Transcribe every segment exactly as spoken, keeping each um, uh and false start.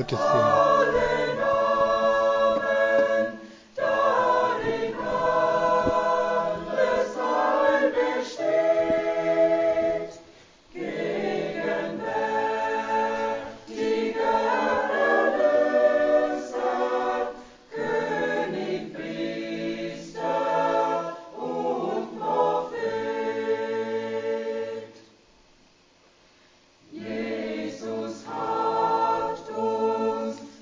gesehen. Jesus hat uns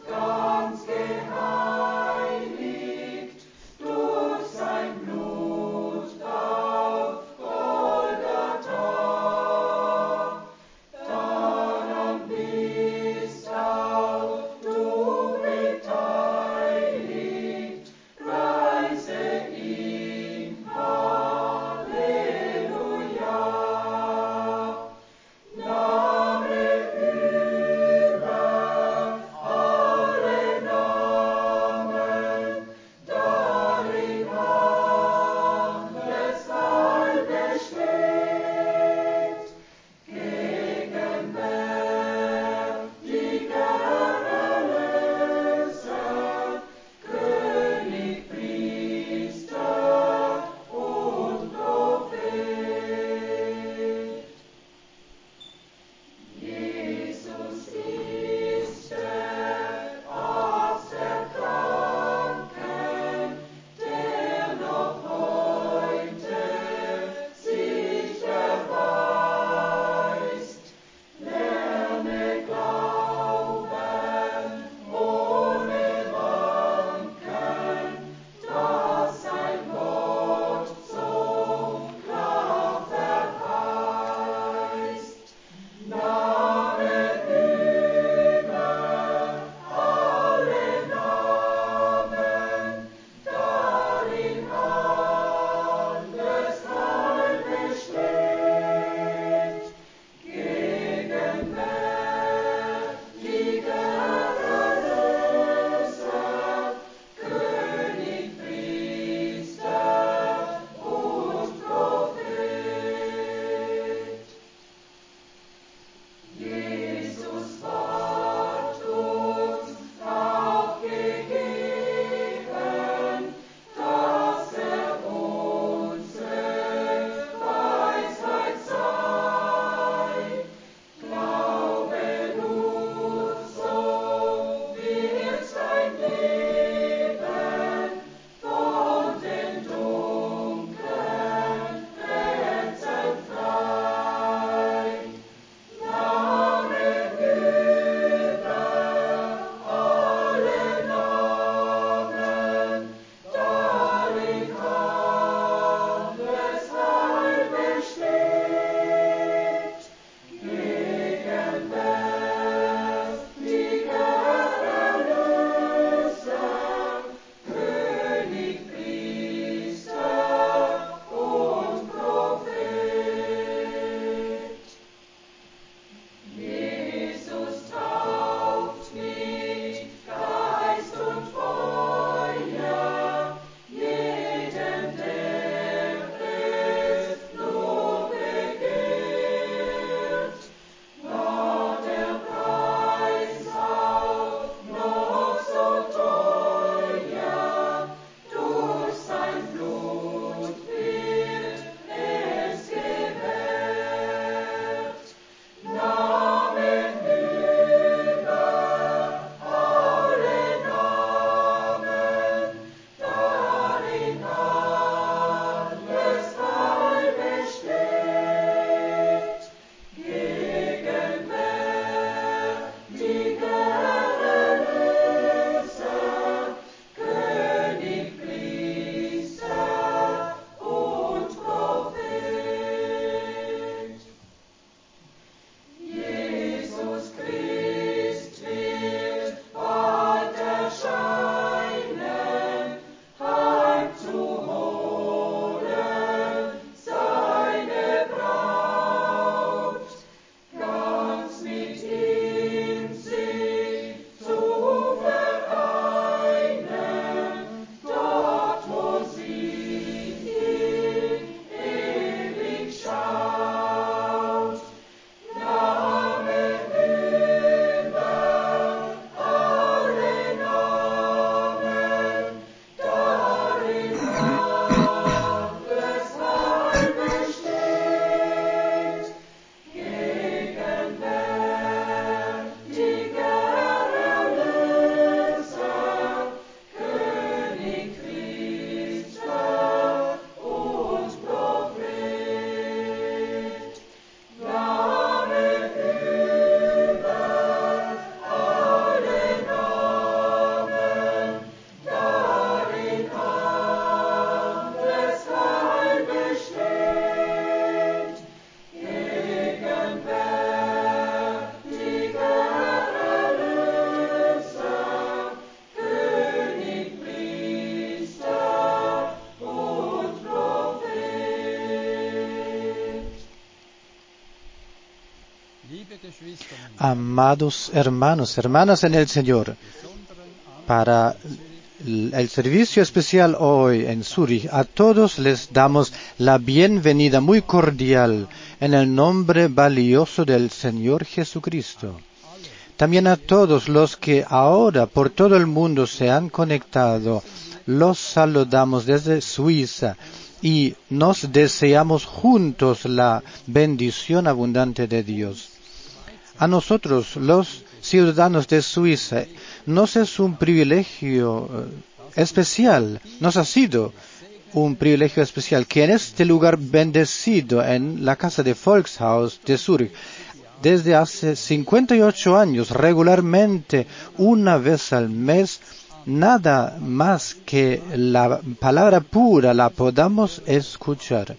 Amados hermanos, hermanas en el Señor, para el servicio especial hoy en Zúrich, a todos les damos la bienvenida muy cordial en el nombre valioso del Señor Jesucristo. También a todos los que ahora por todo el mundo se han conectado, los saludamos desde Suiza y nos deseamos juntos la bendición abundante de Dios. A nosotros, los ciudadanos de Suiza, nos es un privilegio especial, nos ha sido un privilegio especial que en este lugar bendecido, en la casa de Volkshaus de Zúrich, desde hace cincuenta y ocho años, regularmente, una vez al mes, nada más que la palabra pura la podamos escuchar.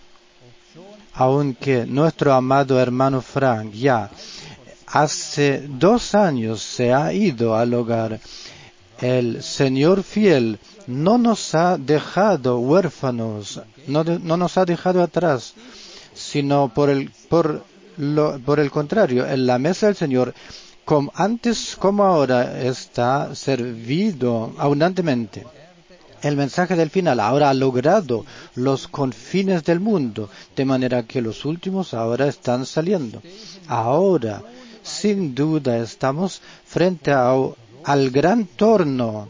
Aunque nuestro amado hermano Frank ya hace dos años se ha ido al hogar, el Señor fiel no nos ha dejado huérfanos, no, de, no nos ha dejado atrás, sino por el, por lo, por el contrario, en la mesa del Señor, como antes como ahora, está servido abundantemente. El mensaje del final ahora ha logrado los confines del mundo, de manera que los últimos ahora están saliendo. Ahora, sin duda, estamos frente a, al gran torno.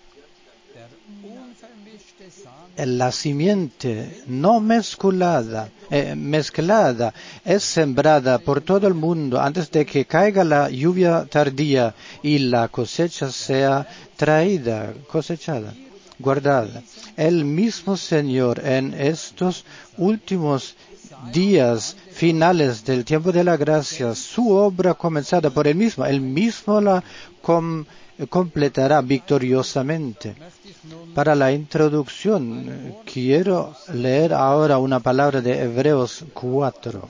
La simiente no mezclada, eh, mezclada es sembrada por todo el mundo antes de que caiga la lluvia tardía y la cosecha sea traída, cosechada, guardada. El mismo Señor en estos últimos días finales del tiempo de la gracia, su obra comenzada por él mismo, él mismo la com, completará victoriosamente. Para la introducción, quiero leer ahora una palabra de Hebreos cuatro.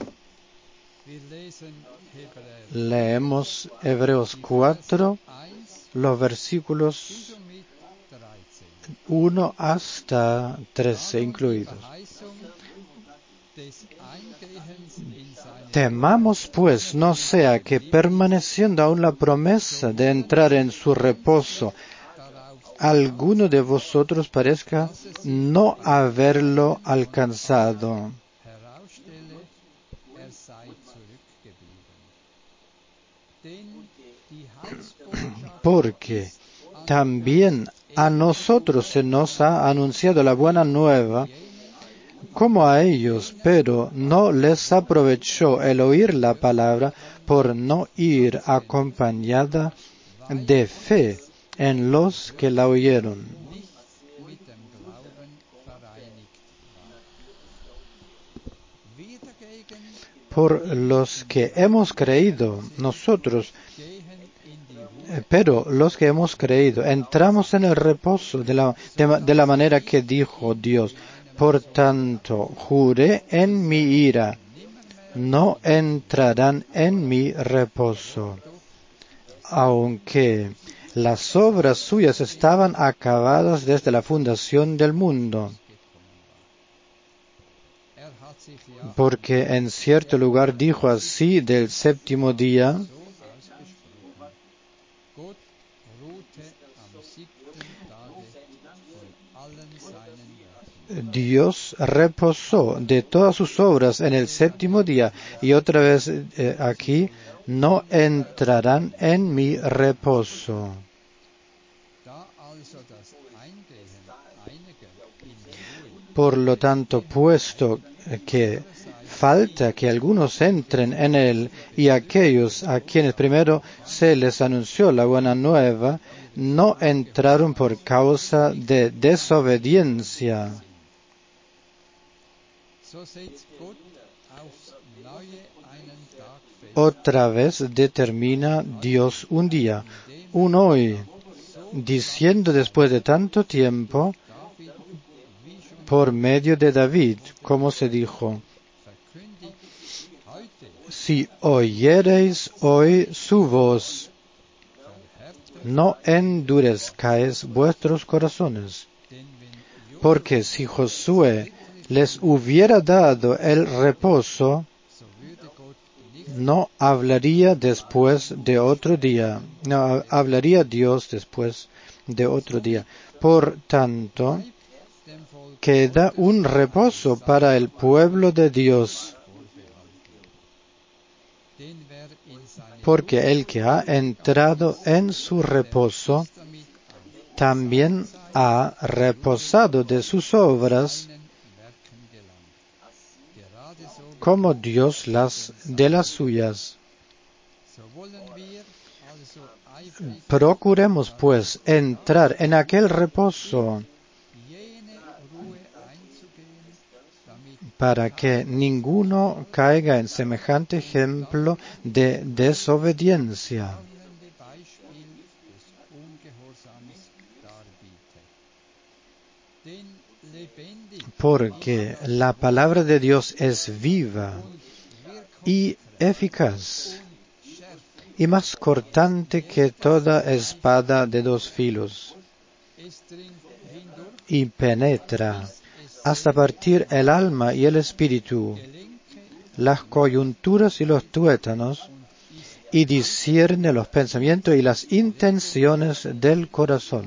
Leemos Hebreos cuatro, los versículos uno hasta trece incluidos. Temamos, pues, no sea que permaneciendo aún la promesa de entrar en su reposo, alguno de vosotros parezca no haberlo alcanzado. Porque también a nosotros se nos ha anunciado la buena nueva, como a ellos, pero no les aprovechó el oír la palabra por no ir acompañada de fe en los que la oyeron. Por los que hemos creído, nosotros, pero los que hemos creído, entramos en el reposo de la, de, de la manera que dijo Dios. Por tanto, juré en mi ira, no entrarán en mi reposo. Aunque las obras suyas estaban acabadas desde la fundación del mundo. Porque en cierto lugar dijo así del séptimo día, Dios reposó de todas sus obras en el séptimo día, y otra vez eh, aquí, no entrarán en mi reposo. Por lo tanto, puesto que falta que algunos entren en él, y aquellos a quienes primero se les anunció la buena nueva, no entraron por causa de desobediencia. Otra vez determina Dios un día, un hoy, diciendo después de tanto tiempo, por medio de David, como se dijo, si oyereis hoy su voz, no endurezcáis vuestros corazones, porque si Josué les hubiera dado el reposo, no hablaría después de otro día, no hablaría Dios después de otro día. Por tanto, queda un reposo para el pueblo de Dios, porque el que ha entrado en su reposo también ha reposado de sus obras, como Dios las de las suyas. Procuremos, pues, entrar en aquel reposo, para que ninguno caiga en semejante ejemplo de desobediencia. Porque la palabra de Dios es viva y eficaz, y más cortante que toda espada de dos filos, y penetra hasta partir el alma y el espíritu, las coyunturas y los tuétanos, y discierne los pensamientos y las intenciones del corazón.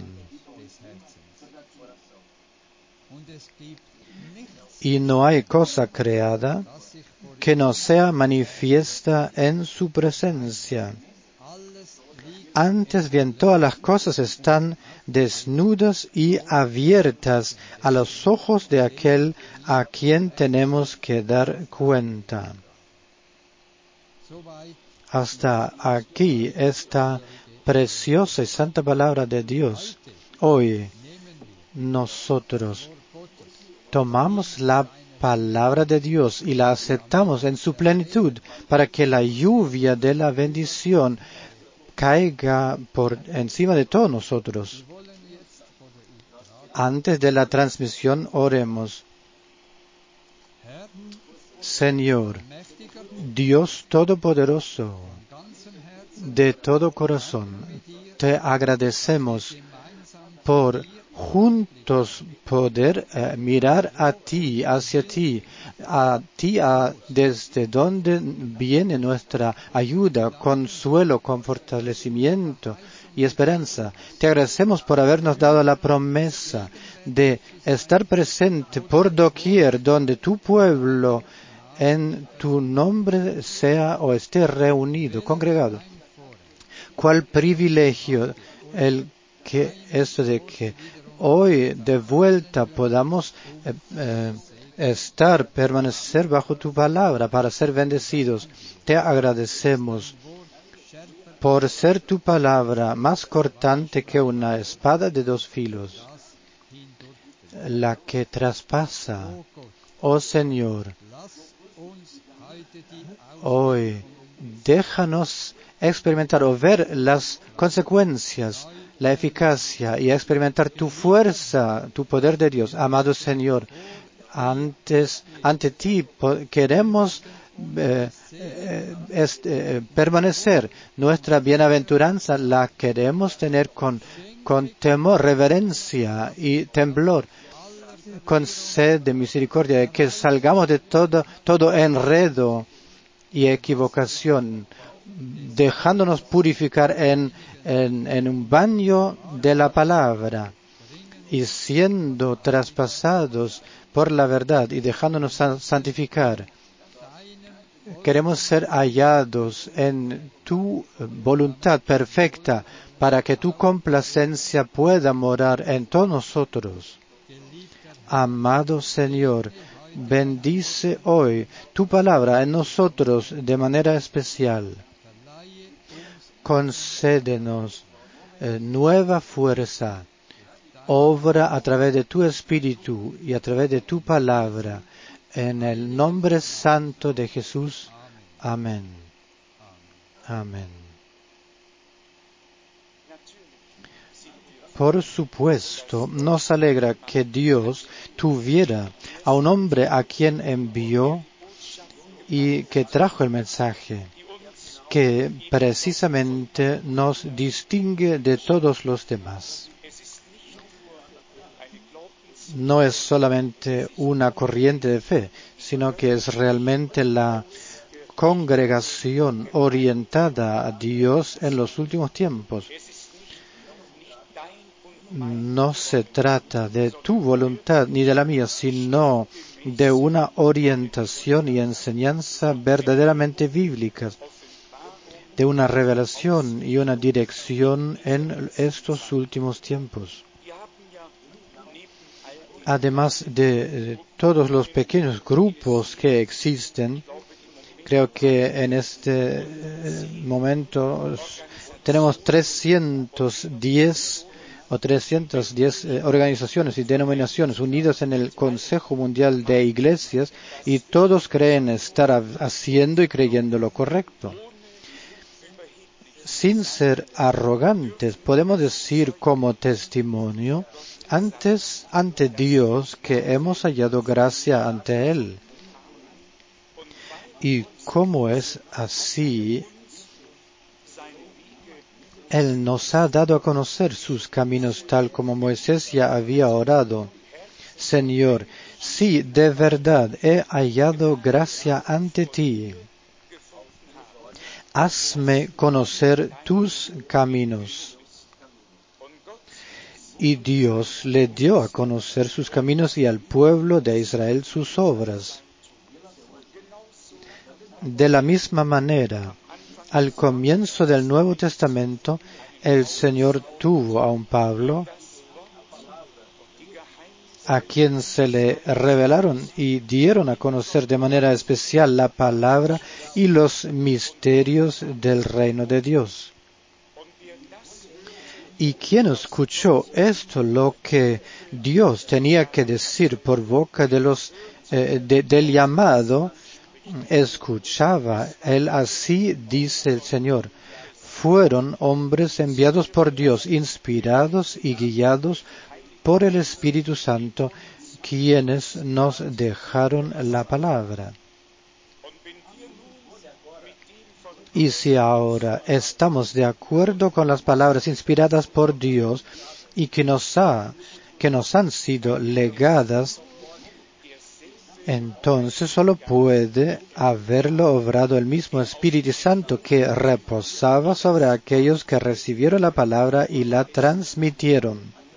Y no hay cosa creada que no sea manifiesta en su presencia. Antes bien, todas las cosas están desnudas y abiertas a los ojos de aquel a quien tenemos que dar cuenta. Hasta aquí esta preciosa y santa palabra de Dios. Hoy nosotros tomamos la palabra de Dios y la aceptamos en su plenitud para que la lluvia de la bendición caiga por encima de todos nosotros. Antes de la transmisión oremos. Señor, Dios Todopoderoso, de todo corazón, te agradecemos por juntos poder eh, mirar a ti, hacia ti, a ti a, desde donde viene nuestra ayuda, consuelo, con fortalecimiento y esperanza. Te agradecemos por habernos dado la promesa de estar presente por doquier donde tu pueblo en tu nombre sea o esté reunido, congregado. Cuál privilegio el que esto de que hoy de vuelta podamos eh, eh, estar, permanecer bajo tu palabra para ser bendecidos. Te agradecemos por ser tu palabra más cortante que una espada de dos filos, la que traspasa, oh Señor. Hoy déjanos experimentar o ver las consecuencias, la eficacia y experimentar tu fuerza, tu poder de Dios. Amado Señor, antes, ante ti queremos eh, eh, este, eh, permanecer. Nuestra bienaventuranza la queremos tener con, con temor, reverencia y temblor, con sed de misericordia, de que salgamos de todo, todo enredo y equivocación, dejándonos purificar en, en, en un baño de la palabra y siendo traspasados por la verdad y dejándonos santificar. Queremos ser hallados en tu voluntad perfecta para que tu complacencia pueda morar en todos nosotros. Amado Señor, bendice hoy tu palabra en nosotros de manera especial. Concédenos eh, nueva fuerza. Obra a través de tu Espíritu y a través de tu palabra. En el nombre santo de Jesús. Amén. Amén. Por supuesto, nos alegra que Dios tuviera a un hombre a quien envió y que trajo el mensaje, que precisamente nos distingue de todos los demás. No es solamente una corriente de fe, sino que es realmente la congregación orientada a Dios en los últimos tiempos. No se trata de tu voluntad ni de la mía, sino de una orientación y enseñanza verdaderamente bíblicas, de una revelación y una dirección en estos últimos tiempos. Además de, de todos los pequeños grupos que existen, creo que en este eh, momento tenemos trescientos diez o trescientas diez eh, organizaciones y denominaciones unidas en el Consejo Mundial de Iglesias, y todos creen estar haciendo y creyendo lo correcto. Sin ser arrogantes, podemos decir como testimonio antes ante Dios que hemos hallado gracia ante Él. Y como es así, Él nos ha dado a conocer sus caminos, tal como Moisés ya había orado. Señor, si de verdad he hallado gracia ante ti, hazme conocer tus caminos. Y Dios le dio a conocer sus caminos y al pueblo de Israel sus obras. De la misma manera, al comienzo del Nuevo Testamento, el Señor tuvo a un Pablo, a quien se le revelaron y dieron a conocer de manera especial la palabra y los misterios del reino de Dios. Y quien escuchó esto, lo que Dios tenía que decir por boca de los eh, de, del llamado, escuchaba. Él así dice el Señor: fueron hombres enviados por Dios, inspirados y guiados por el Espíritu Santo, quienes nos dejaron la palabra. Y si ahora estamos de acuerdo con las palabras inspiradas por Dios y que nos ha, que nos han sido legadas, entonces solo puede haberlo obrado el mismo Espíritu Santo que reposaba sobre aquellos que recibieron la palabra y la transmitieron.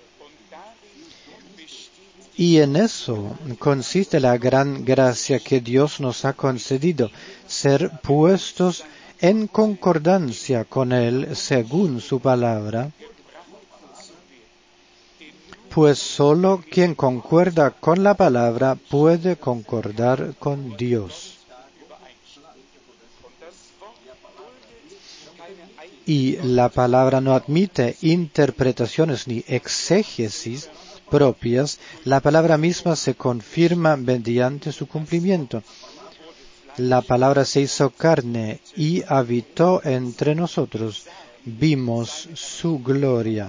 Y en eso consiste la gran gracia que Dios nos ha concedido, ser puestos en concordancia con Él según su palabra, pues sólo quien concuerda con la palabra puede concordar con Dios. Y la palabra no admite interpretaciones ni exégesis propias, la palabra misma se confirma mediante su cumplimiento. La palabra se hizo carne y habitó entre nosotros. Vimos su gloria.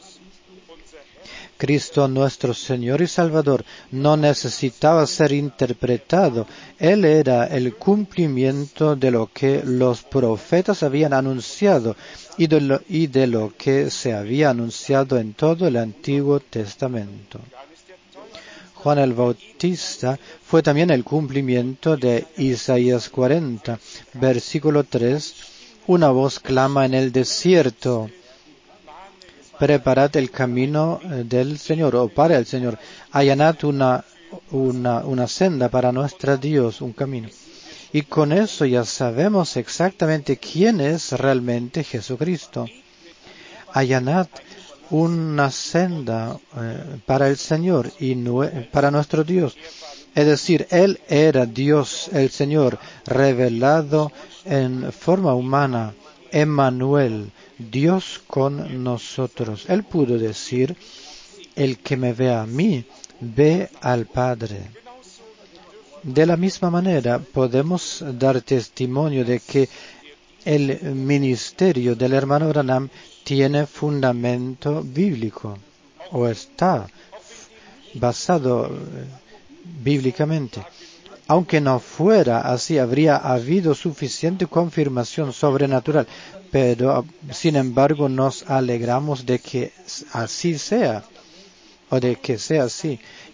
Cristo, nuestro Señor y Salvador, no necesitaba ser interpretado. Él era el cumplimiento de lo que los profetas habían anunciado y de lo, y de lo que se había anunciado en todo el Antiguo Testamento. Juan el Bautista fue también el cumplimiento de Isaías cuarenta, versículo tres. Una voz clama en el desierto: preparad el camino del Señor, o para el Señor, allanad una, una, una senda para nuestro Dios, un camino. Y con eso ya sabemos exactamente quién es realmente Jesucristo. Allanad una senda eh, para el Señor y nue- para nuestro Dios. Es decir, Él era Dios, el Señor, revelado en forma humana, Emmanuel, Dios con nosotros. Él pudo decir: el que me ve a mí, ve al Padre. De la misma manera, podemos dar testimonio de que el ministerio del hermano Branham tiene fundamento bíblico, o está basado bíblicamente. Aunque no fuera así, habría habido suficiente confirmación sobrenatural, pero sin embargo nos alegramos de que así sea, o de que sea así.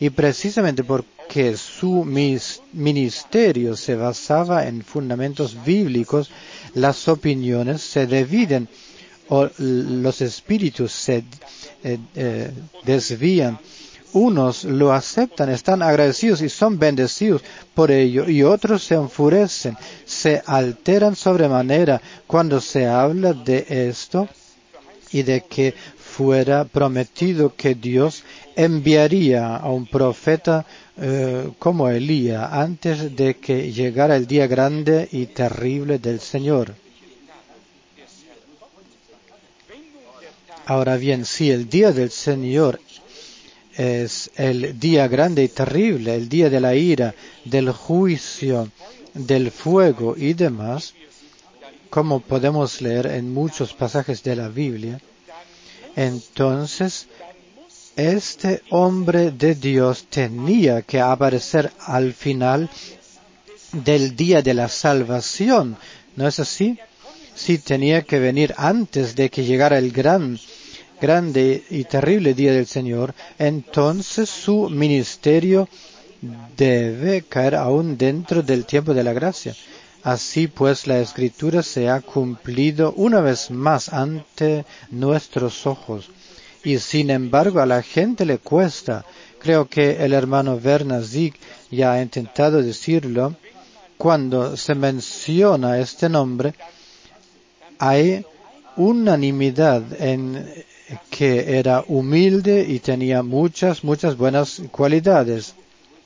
Y precisamente porque su ministerio se basaba en fundamentos bíblicos, las opiniones se dividen o los espíritus se eh, eh, desvían. Unos lo aceptan, están agradecidos y son bendecidos por ello, y otros se enfurecen, se alteran sobremanera cuando se habla de esto y de que fuera prometido que Dios enviaría a un profeta eh, como Elías antes de que llegara el día grande y terrible del Señor. Ahora bien, si el día del Señor es el día grande y terrible, el día de la ira, del juicio, del fuego y demás, como podemos leer en muchos pasajes de la Biblia, entonces este hombre de Dios tenía que aparecer al final del día de la salvación, ¿no es así? Sí, tenía que venir antes de que llegara el gran grande y terrible día del Señor, entonces su ministerio debe caer aún dentro del tiempo de la gracia. Así pues, la Escritura se ha cumplido una vez más ante nuestros ojos. Y sin embargo, a la gente le cuesta. Creo que el hermano Werner Sieg ya ha intentado decirlo. Cuando se menciona este nombre, hay unanimidad en que era humilde y tenía muchas, muchas buenas cualidades.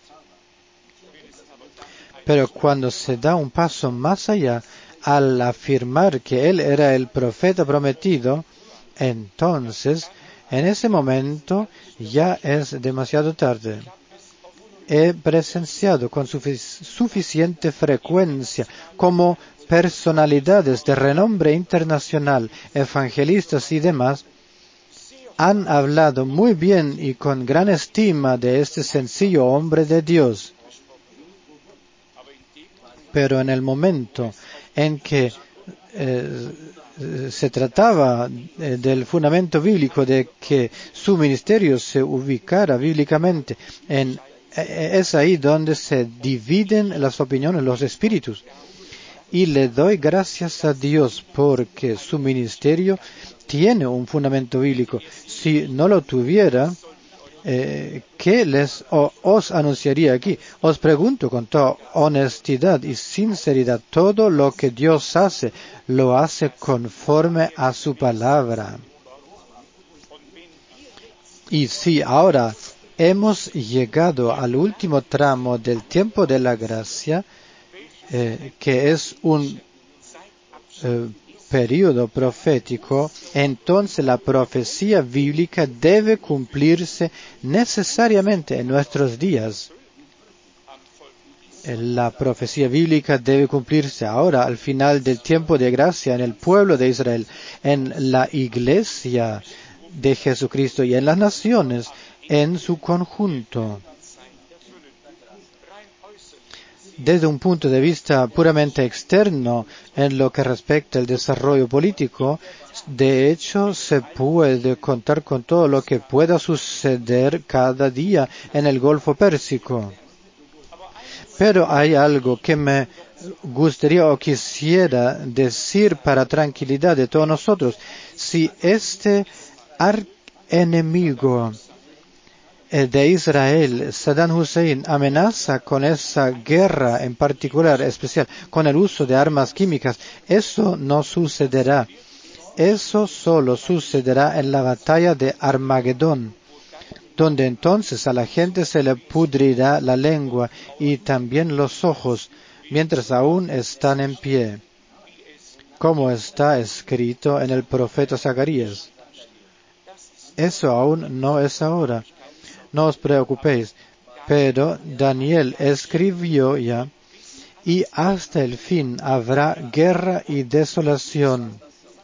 Pero cuando se da un paso más allá, al afirmar que él era el profeta prometido, entonces, en ese momento, ya es demasiado tarde. He presenciado con sufic- suficiente frecuencia como personalidades de renombre internacional, evangelistas y demás, han hablado muy bien y con gran estima de este sencillo hombre de Dios. Pero en el momento en que eh, se trataba eh, del fundamento bíblico de que su ministerio se ubicara bíblicamente, en, eh, es ahí donde se dividen las opiniones, los espíritus. Y le doy gracias a Dios porque su ministerio tiene un fundamento bíblico. Si no lo tuviera, eh, ¿qué les o, os anunciaría aquí? Os pregunto con toda honestidad y sinceridad, todo lo que Dios hace, lo hace conforme a su palabra. Y si ahora hemos llegado al último tramo del tiempo de la gracia, eh, que es un eh, periodo profético, entonces la profecía bíblica debe cumplirse necesariamente en nuestros días. La profecía bíblica debe cumplirse ahora, al final del tiempo de gracia, en el pueblo de Israel, en la iglesia de Jesucristo y en las naciones en su conjunto. Desde un punto de vista puramente externo, en lo que respecta al desarrollo político, de hecho se puede contar con todo lo que pueda suceder cada día en el Golfo Pérsico. Pero hay algo que me gustaría o quisiera decir para tranquilidad de todos nosotros. Si este enemigo de Israel, Saddam Hussein, amenaza con esa guerra en particular, especial, con el uso de armas químicas, eso no sucederá. Eso solo sucederá en la batalla de Armagedón, donde entonces a la gente se le pudrirá la lengua y también los ojos, mientras aún están en pie, como está escrito en el profeta Zacarías. Eso aún no es ahora. No os preocupéis, pero Daniel escribió ya, y hasta el fin habrá guerra y desolación.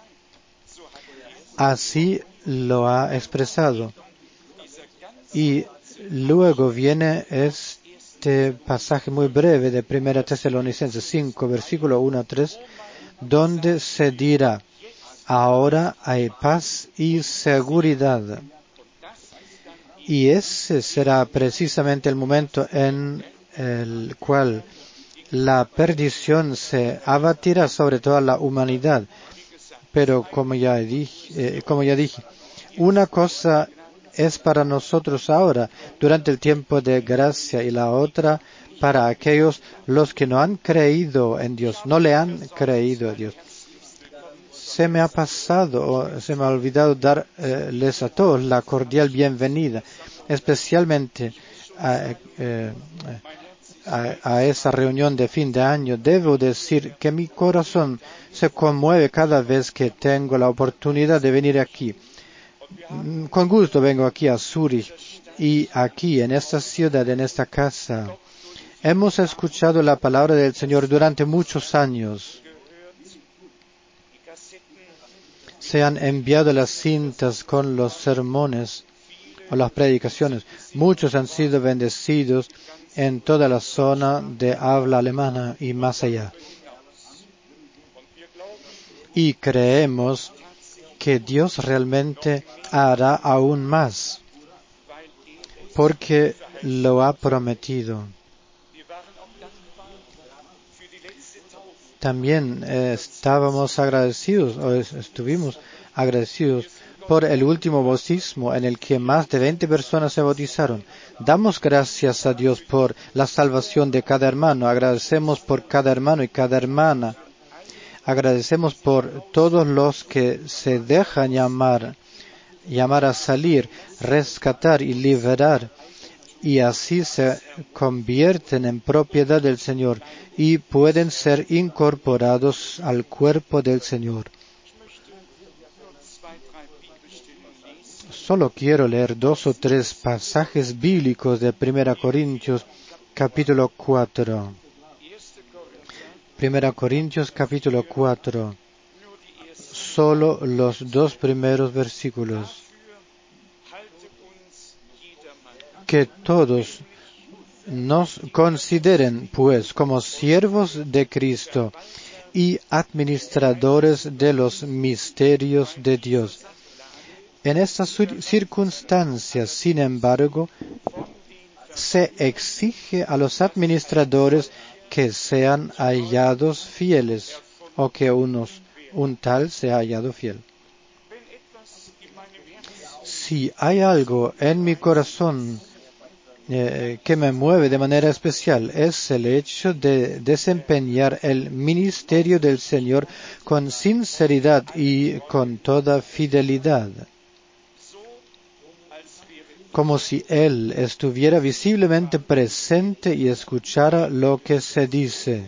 Así lo ha expresado. Y luego viene este pasaje muy breve de Primera Tesalonicenses cinco, versículo uno a tres, donde se dirá, ahora hay paz y seguridad. Y ese será precisamente el momento en el cual la perdición se abatirá sobre toda la humanidad. Pero como ya dije, eh, como ya dije, una cosa es para nosotros ahora, durante el tiempo de gracia, y la otra para aquellos los que no han creído en Dios, no le han creído a Dios. Se me ha pasado, o se me ha olvidado darles a todos la cordial bienvenida, especialmente a, eh, a, a esa reunión de fin de año. Debo decir que mi corazón se conmueve cada vez que tengo la oportunidad de venir aquí. Con gusto vengo aquí a Zúrich, y aquí en esta ciudad, en esta casa, hemos escuchado la palabra del Señor durante muchos años. Se han enviado las cintas con los sermones o las predicaciones. Muchos han sido bendecidos en toda la zona de habla alemana y más allá. Y creemos que Dios realmente hará aún más, porque lo ha prometido. También eh, estábamos agradecidos, o estuvimos agradecidos por el último bautismo en el que más de veinte personas se bautizaron. Damos gracias a Dios por la salvación de cada hermano. Agradecemos por cada hermano y cada hermana. Agradecemos por todos los que se dejan llamar, llamar a salir, rescatar y liberar, y así se convierten en propiedad del Señor y pueden ser incorporados al cuerpo del Señor. Solo quiero leer dos o tres pasajes bíblicos de Primera Corintios capítulo cuatro. Primera Corintios capítulo cuatro. Solo los dos primeros versículos. Que todos nos consideren, pues, como siervos de Cristo y administradores de los misterios de Dios. En estas circunstancias, sin embargo, se exige a los administradores que sean hallados fieles, o que unos, un tal sea hallado fiel. Si hay algo en mi corazón eh, que me mueve de manera especial, es el hecho de desempeñar el ministerio del Señor con sinceridad y con toda fidelidad, como si Él estuviera visiblemente presente y escuchara lo que se dice.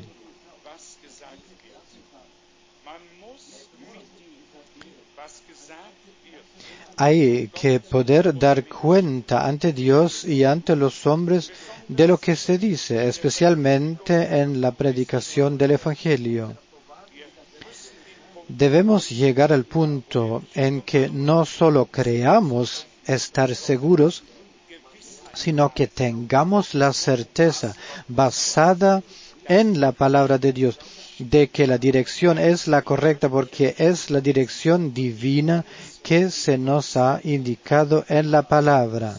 Hay que poder dar cuenta ante Dios y ante los hombres de lo que se dice, especialmente en la predicación del Evangelio. Debemos llegar al punto en que no solo creamos estar seguros, sino que tengamos la certeza basada en la palabra de Dios de que la dirección es la correcta, porque es la dirección divina que se nos ha indicado en la palabra.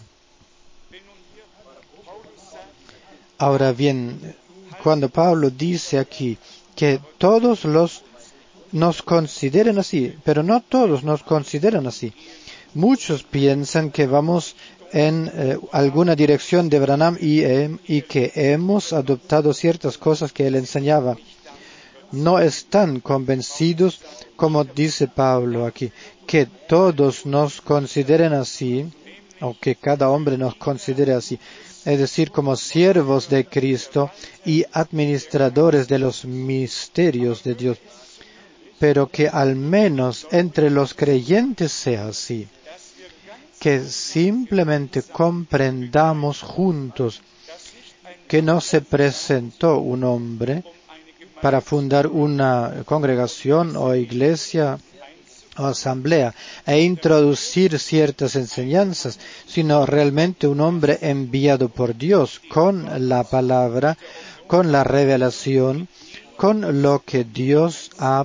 Ahora bien, cuando Pablo dice aquí que todos los nos consideren así, pero no todos nos consideran así. Muchos piensan que vamos en eh, alguna dirección de Branham y, eh, y que hemos adoptado ciertas cosas que él enseñaba. No están convencidos, como dice Pablo aquí, que todos nos consideren así, o que cada hombre nos considere así, es decir, como siervos de Cristo y administradores de los misterios de Dios, pero que al menos entre los creyentes sea así, que simplemente comprendamos juntos que no se presentó un hombre para fundar una congregación o iglesia o asamblea e introducir ciertas enseñanzas, sino realmente un hombre enviado por Dios con la palabra, con la revelación, con lo que Dios ha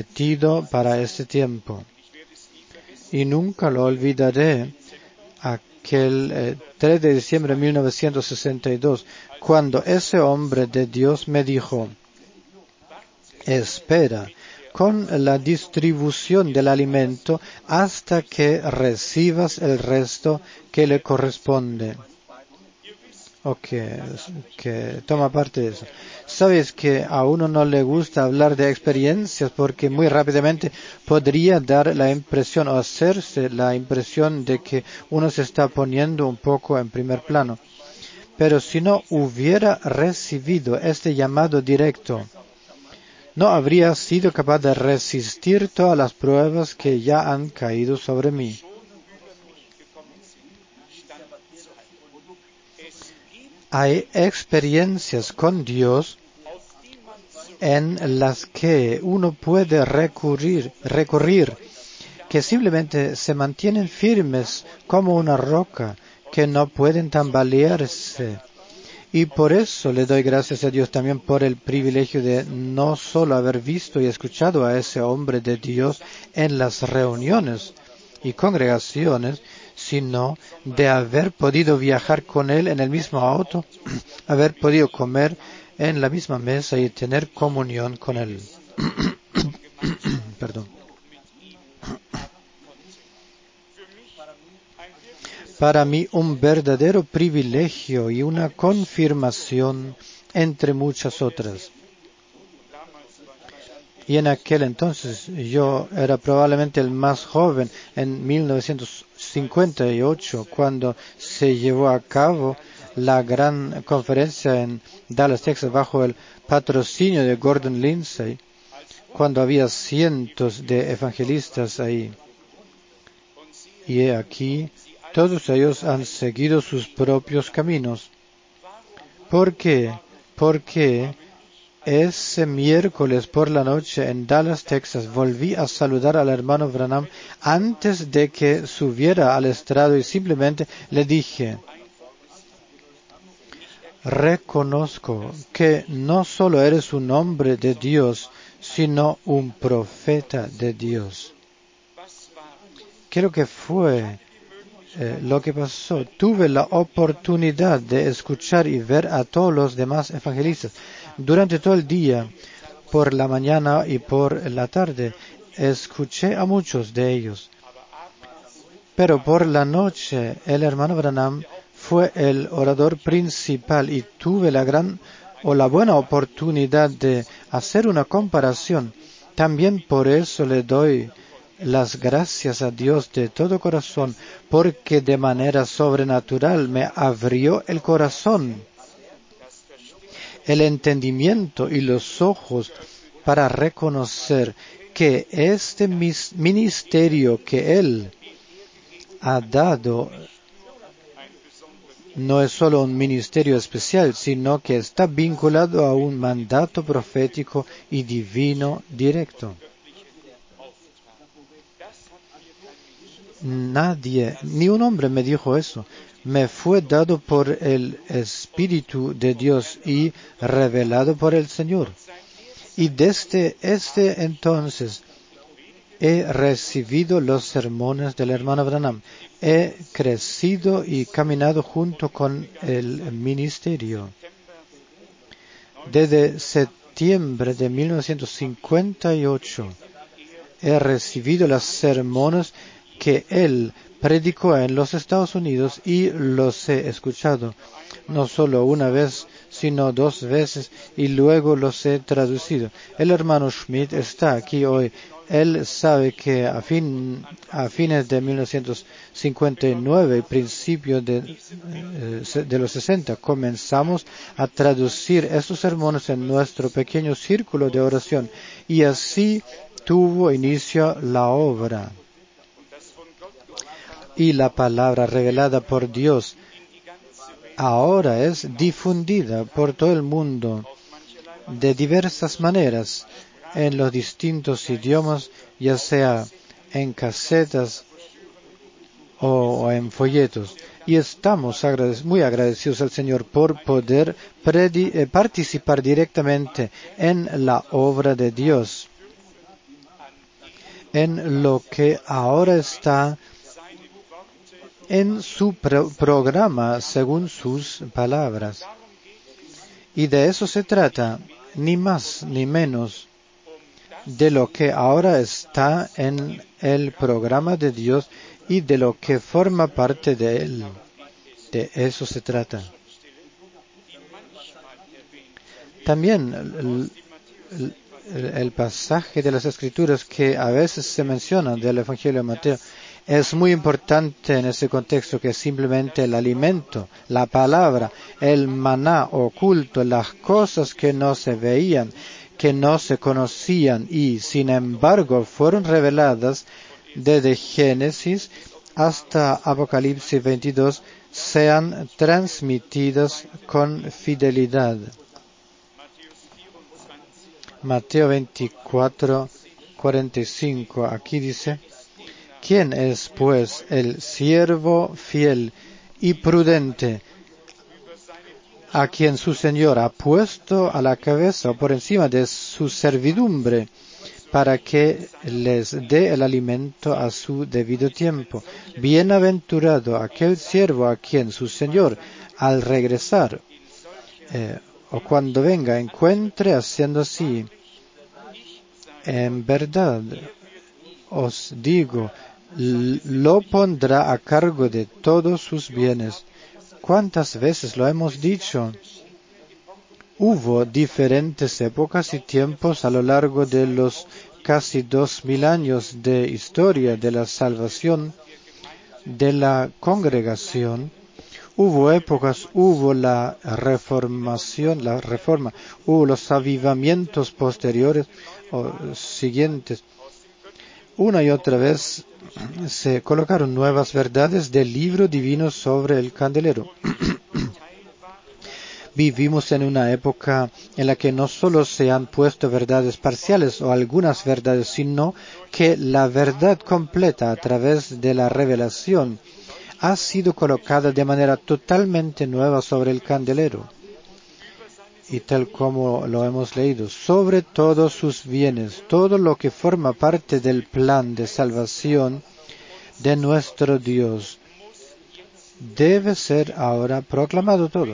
prometido para este tiempo. Y nunca lo olvidaré, que el eh, tres de diciembre de mil novecientos sesenta y dos, cuando ese hombre de Dios me dijo, espera con la distribución del alimento hasta que recibas el resto que le corresponde. O que, que toma parte de eso. Sabes que a uno no le gusta hablar de experiencias porque muy rápidamente podría dar la impresión o hacerse la impresión de que uno se está poniendo un poco en primer plano. Pero si no hubiera recibido este llamado directo, no habría sido capaz de resistir todas las pruebas que ya han caído sobre mí. Hay experiencias con Dios en las que uno puede recurrir, recurrir, que simplemente se mantienen firmes como una roca, que no pueden tambalearse. Y por eso le doy gracias a Dios también por el privilegio de no solo haber visto y escuchado a ese hombre de Dios en las reuniones y congregaciones, sino de haber podido viajar con él en el mismo auto, haber podido comer en la misma mesa y tener comunión con él. Perdón. Para mí un verdadero privilegio y una confirmación entre muchas otras. Y en aquel entonces yo era probablemente el más joven, en mil novecientos cincuenta y ocho, cuando se llevó a cabo la gran conferencia en Dallas, Texas, bajo el patrocinio de Gordon Lindsay, cuando había cientos de evangelistas ahí. Y he aquí, todos ellos han seguido sus propios caminos. ¿Por qué? Porque ese miércoles por la noche en Dallas, Texas, volví a saludar al hermano Branham antes de que subiera al estrado y simplemente le dije, reconozco que no solo eres un hombre de Dios, sino un profeta de Dios. ¿Qué es lo que fue eh, lo que pasó? Tuve la oportunidad de escuchar y ver a todos los demás evangelistas durante todo el día, por la mañana y por la tarde. Escuché a muchos de ellos. Pero por la noche el hermano Branham fue el orador principal y tuve la gran o la buena oportunidad de hacer una comparación. También por eso le doy las gracias a Dios de todo corazón, porque de manera sobrenatural me abrió el corazón, el entendimiento y los ojos para reconocer que este ministerio que Él ha dado no es solo un ministerio especial, sino que está vinculado a un mandato profético y divino directo. Nadie, ni un hombre me dijo eso. Me fue dado por el Espíritu de Dios y revelado por el Señor. Y desde este entonces he recibido los sermones del hermano Branham. He crecido y caminado junto con el ministerio. Desde septiembre de mil novecientos cincuenta y ocho he recibido los sermones que él predicó en los Estados Unidos y los he escuchado, no solo una vez, sino dos veces, y luego los he traducido. El hermano Schmidt está aquí hoy. Él sabe que a, fin, a fines de mil novecientos cincuenta y nueve y principios de, eh, de los sesenta comenzamos a traducir estos sermones en nuestro pequeño círculo de oración, y así tuvo inicio la obra. Y la palabra revelada por Dios ahora es difundida por todo el mundo de diversas maneras en los distintos idiomas, ya sea en casetas o en folletos. Y estamos agradec- muy agradecidos al Señor por poder predi- eh, participar directamente en la obra de Dios, en lo que ahora está en su pro- programa según sus palabras. Y de eso se trata, ni más ni menos de lo que ahora está en el programa de Dios y de lo que forma parte de él. De eso se trata. También el, el, el pasaje de las Escrituras que a veces se menciona del Evangelio de Mateo es muy importante en ese contexto, que es simplemente el alimento, la palabra, el maná oculto, las cosas que no se veían, que no se conocían y sin embargo fueron reveladas desde Génesis hasta Apocalipsis veintidós, sean transmitidas con fidelidad. Mateo veinticuatro, cuarenta y cinco, aquí dice: ¿Quién es, pues, el siervo fiel y prudente a quien su Señor ha puesto a la cabeza o por encima de su servidumbre para que les dé el alimento a su debido tiempo? Bienaventurado aquel siervo a quien su Señor, al regresar eh, o cuando venga, encuentre haciendo así. En verdad os digo, lo pondrá a cargo de todos sus bienes. ¿Cuántas veces lo hemos dicho? Hubo diferentes épocas y tiempos a lo largo de los casi dos mil años de historia de la salvación de la congregación. Hubo épocas, hubo la reformación, la reforma, hubo los avivamientos posteriores o siguientes. Una y otra vez se colocaron nuevas verdades del libro divino sobre el candelero. Vivimos en una época en la que no solo se han puesto verdades parciales o algunas verdades, sino que la verdad completa a través de la revelación ha sido colocada de manera totalmente nueva sobre el candelero. Y tal como lo hemos leído, sobre todos sus bienes, todo lo que forma parte del plan de salvación de nuestro Dios, debe ser ahora proclamado todo.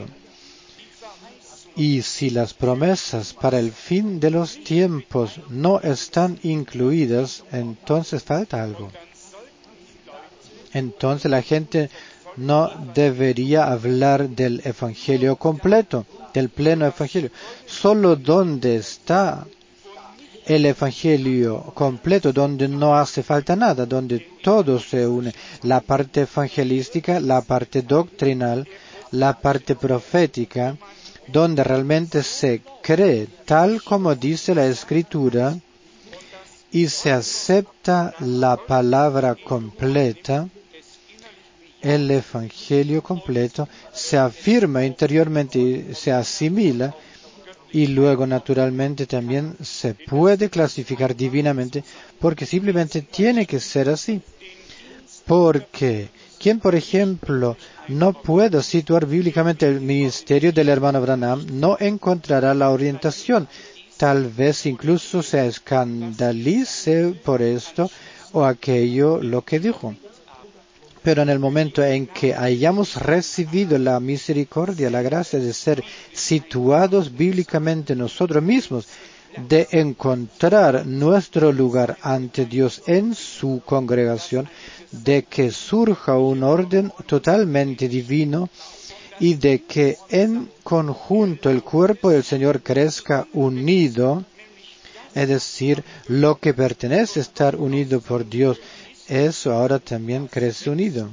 Y si las promesas para el fin de los tiempos no están incluidas, entonces falta algo. Entonces la gente no debería hablar del Evangelio completo, del pleno Evangelio. Solo donde está el Evangelio completo, donde no hace falta nada, donde todo se une, la parte evangelística, la parte doctrinal, la parte profética, donde realmente se cree tal como dice la Escritura y se acepta la palabra completa, el Evangelio completo, se afirma interiormente, se asimila y luego naturalmente también se puede clasificar divinamente, porque simplemente tiene que ser así. Porque quien, por ejemplo, no pueda situar bíblicamente el ministerio del hermano Branham, no encontrará la orientación. Tal vez incluso se escandalice por esto o aquello lo que dijo. Pero en el momento en que hayamos recibido la misericordia, la gracia de ser situados bíblicamente nosotros mismos, de encontrar nuestro lugar ante Dios en su congregación, de que surja un orden totalmente divino y de que en conjunto el cuerpo del Señor crezca unido, es decir, lo que pertenece a estar unido por Dios, eso ahora también crece unido.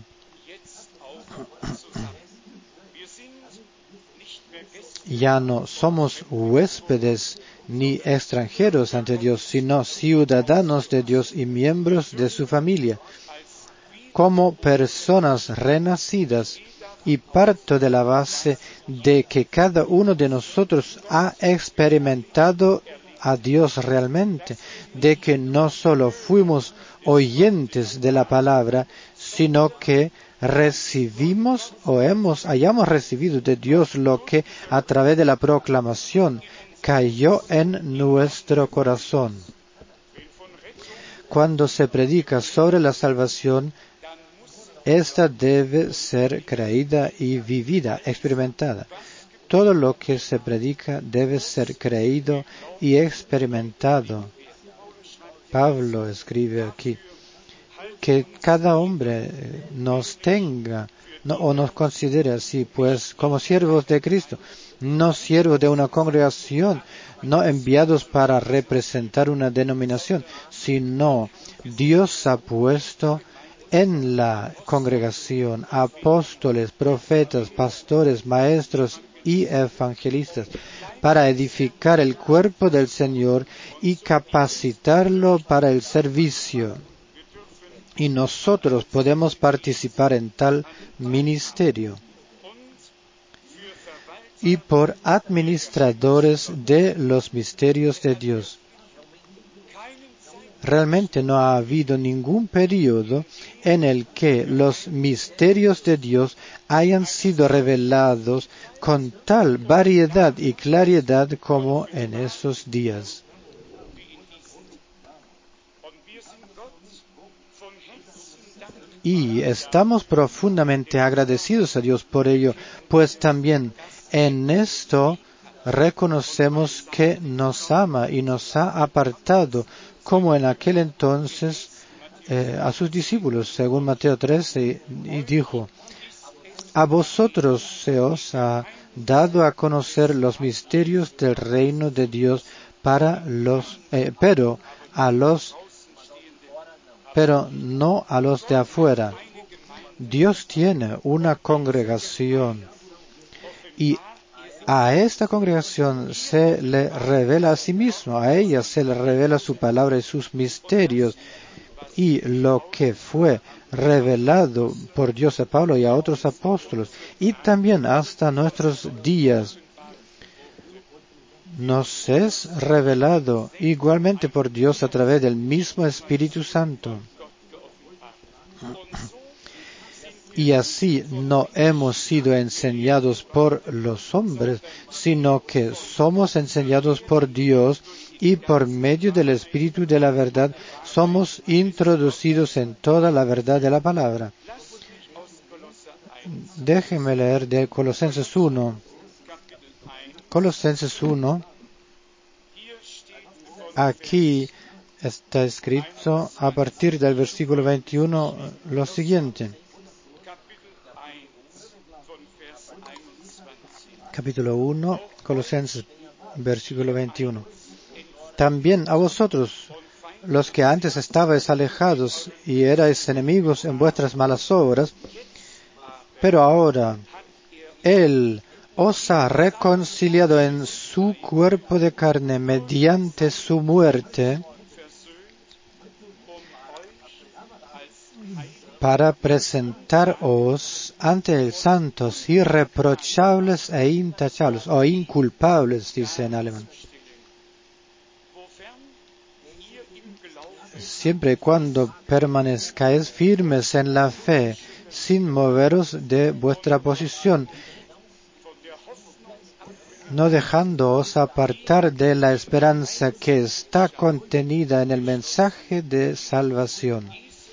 Ya no somos huéspedes ni extranjeros ante Dios, sino ciudadanos de Dios y miembros de su familia, como personas renacidas, y parto de la base de que cada uno de nosotros ha experimentado a Dios realmente, de que no solo fuimos oyentes de la palabra, sino que recibimos o hemos, hayamos recibido de Dios lo que a través de la proclamación cayó en nuestro corazón. Cuando se predica sobre la salvación, esta debe ser creída y vivida, experimentada. Todo lo que se predica debe ser creído y experimentado. Pablo escribe aquí que cada hombre nos tenga no, o nos considere así, pues como siervos de Cristo, no siervos de una congregación, no enviados para representar una denominación, sino Dios ha puesto en la congregación apóstoles, profetas, pastores, maestros y evangelistas para edificar el cuerpo del Señor y capacitarlo para el servicio. Y nosotros podemos participar en tal ministerio. Y por administradores de los misterios de Dios. Realmente no ha habido ningún periodo en el que los misterios de Dios hayan sido revelados con tal variedad y claridad como en esos días. Y estamos profundamente agradecidos a Dios por ello, pues también en esto reconocemos que nos ama y nos ha apartado, como en aquel entonces eh, a sus discípulos, según Mateo trece, y dijo: a vosotros se os ha dado a conocer los misterios del reino de Dios para los, eh, pero a los pero no a los de afuera. Dios tiene una congregación y a esta congregación se le revela a sí mismo, a ella se le revela su palabra y sus misterios, y lo que fue revelado por Dios a Pablo y a otros apóstoles, y también hasta nuestros días, nos es revelado igualmente por Dios a través del mismo Espíritu Santo. Y así no hemos sido enseñados por los hombres, sino que somos enseñados por Dios, y por medio del Espíritu de la verdad somos introducidos en toda la verdad de la palabra. Déjenme leer de Colosenses uno. Colosenses uno. Aquí está escrito a partir del versículo veintiuno lo siguiente. Capítulo uno, Colosenses, versículo veintiuno. También a vosotros, los que antes estabais alejados y erais enemigos en vuestras malas obras, pero ahora Él os ha reconciliado en su cuerpo de carne mediante su muerte, para presentaros ante Él santos, irreprochables e intachables, o inculpables, dice en alemán. Siempre y cuando permanezcáis firmes en la fe, sin moveros de vuestra posición, no dejándoos apartar de la esperanza que está contenida en el mensaje de salvación.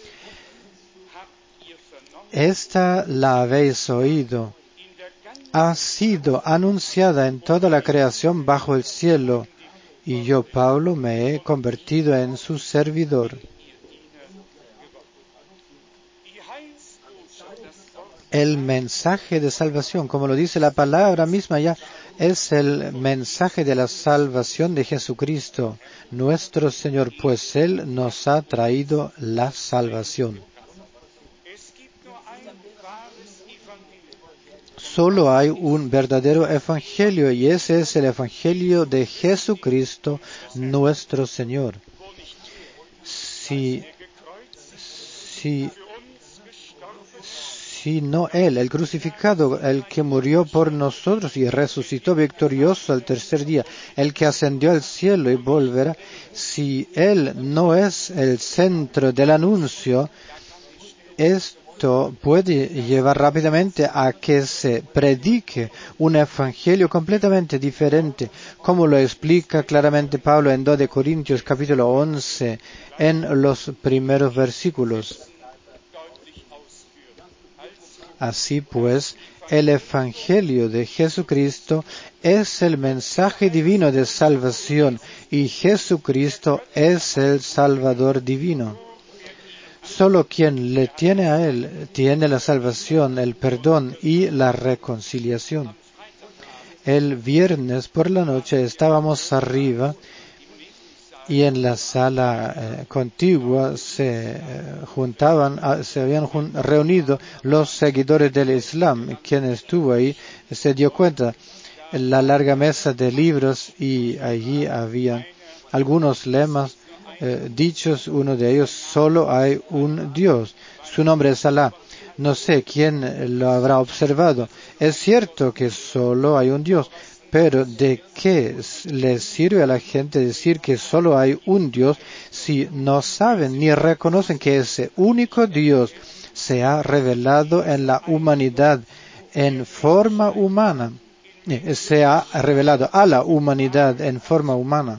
Esta la habéis oído, ha sido anunciada en toda la creación bajo el cielo, y yo, Pablo, me he convertido en su servidor. El mensaje de salvación, como lo dice la palabra misma ya, es el mensaje de la salvación de Jesucristo, nuestro Señor, pues Él nos ha traído la salvación. Solo hay un verdadero evangelio, y ese es el evangelio de Jesucristo, nuestro Señor. Si, si, si no Él, el crucificado, el que murió por nosotros y resucitó victorioso al tercer día, el que ascendió al cielo y volverá, si Él no es el centro del anuncio, es puede llevar rápidamente a que se predique un evangelio completamente diferente, como lo explica claramente Pablo en dos de Corintios capítulo once, en los primeros versículos. Así pues, el Evangelio de Jesucristo es el mensaje divino de salvación y Jesucristo es el Salvador divino. Solo quien le tiene a Él tiene la salvación, el perdón y la reconciliación. El viernes por la noche estábamos arriba y en la sala eh, contigua se eh, juntaban, ah, se habían jun- reunido los seguidores del Islam. Quien estuvo ahí se dio cuenta la larga mesa de libros y allí había algunos lemas eh, dichos. Uno de ellos: solo hay un Dios. Su nombre es Alá. No sé quién lo habrá observado. Es cierto que solo hay un Dios. Pero ¿de qué les sirve a la gente decir que solo hay un Dios si no saben ni reconocen que ese único Dios se ha revelado en la humanidad en forma humana? Eh, Se ha revelado a la humanidad en forma humana.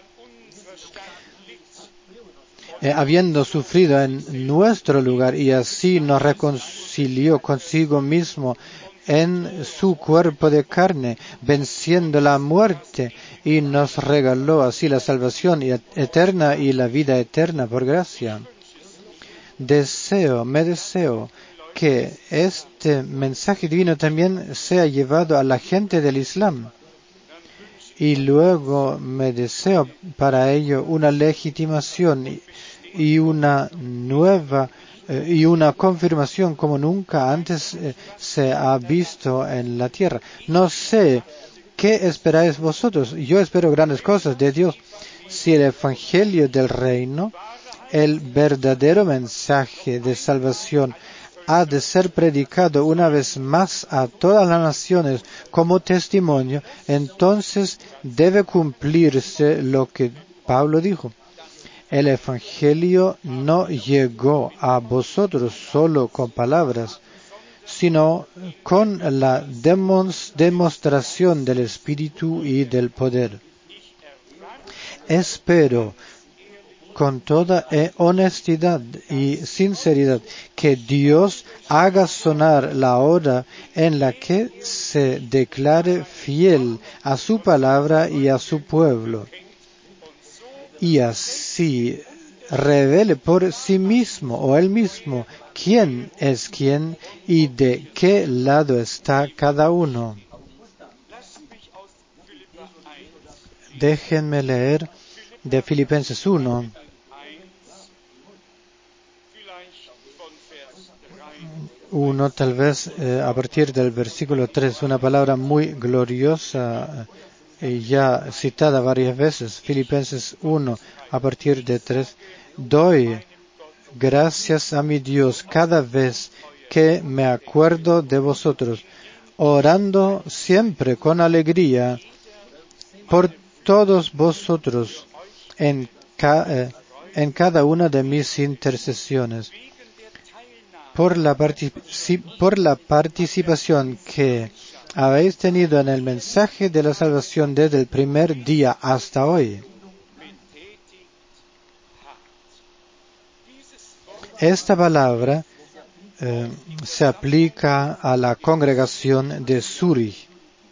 Eh, habiendo sufrido en nuestro lugar y así nos reconcilió consigo mismo en su cuerpo de carne, venciendo la muerte, y nos regaló así la salvación eterna y la vida eterna por gracia. Deseo, me deseo que este mensaje divino también sea llevado a la gente del Islam. Y luego me deseo para ello una legitimación y, y una nueva eh, y una confirmación como nunca antes eh, se ha visto en la tierra. No sé qué esperáis vosotros. Yo espero grandes cosas de Dios. Si el Evangelio del Reino, el verdadero mensaje de salvación, ha de ser predicado una vez más a todas las naciones como testimonio, entonces debe cumplirse lo que Pablo dijo. El Evangelio no llegó a vosotros solo con palabras, sino con la demostración del Espíritu y del poder. Espero con toda honestidad y sinceridad que Dios haga sonar la hora en la que se declare fiel a su palabra y a su pueblo, y así revele por sí mismo o él mismo quién es quién y de qué lado está cada uno. Déjenme leer de Filipenses uno. Uno, tal vez eh, a partir del versículo tres, una palabra muy gloriosa eh, ya citada varias veces. Filipenses uno, a partir de tres. Doy gracias a mi Dios cada vez que me acuerdo de vosotros, orando siempre con alegría por todos vosotros en, ca eh, en cada una de mis intercesiones, por la, por la participación que habéis tenido en el mensaje de la salvación desde el primer día hasta hoy. Esta palabra eh, se aplica a la congregación de Zúrich.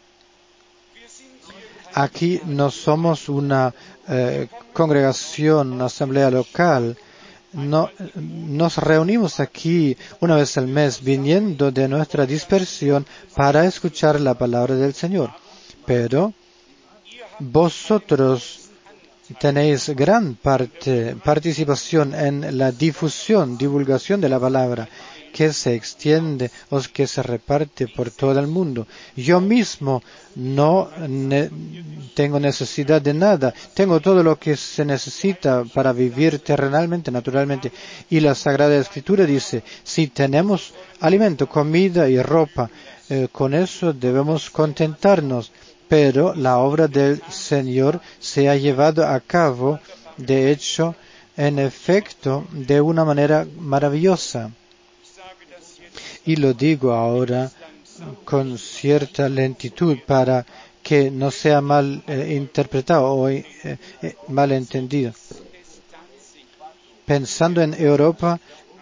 Aquí no somos una eh, congregación, una asamblea local. No, nos reunimos aquí una vez al mes viniendo de nuestra dispersión para escuchar la palabra del Señor. Pero vosotros tenéis gran parte, participación en la difusión, divulgación de la palabra que se extiende o que se reparte por todo el mundo. Yo mismo no ne tengo necesidad de nada, tengo todo lo que se necesita para vivir terrenalmente, naturalmente. Y la Sagrada Escritura dice, si tenemos alimento, comida y ropa, eh, con eso debemos contentarnos. Pero la obra del Señor se ha llevado a cabo, de hecho, en efecto, de una manera maravillosa. Y lo digo ahora con cierta lentitud para que no sea mal eh, interpretado o eh, eh, mal entendido. Pensando en Europa,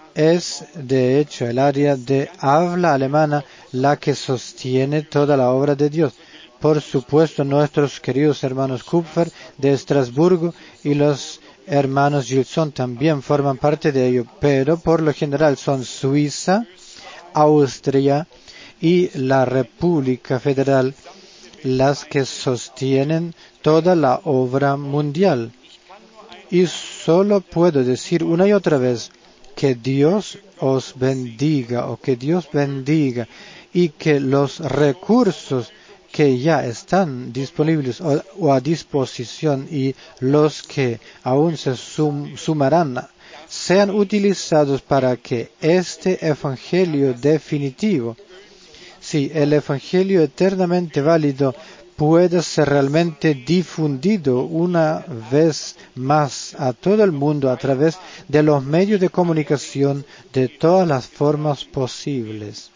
es de hecho el área de habla alemana la que sostiene toda la obra de Dios. Por supuesto, nuestros queridos hermanos Kupfer de Estrasburgo y los hermanos Gilson también forman parte de ello, pero por lo general son Suiza, Austria y la República Federal las que sostienen toda la obra mundial. Y solo puedo decir una y otra vez que Dios os bendiga o que Dios bendiga y que los recursos que ya están disponibles o, o a disposición y los que aún se sum, sumarán sean utilizados para que este evangelio definitivo, sí, el evangelio eternamente válido, pueda ser realmente difundido una vez más a todo el mundo a través de los medios de comunicación de todas las formas posibles.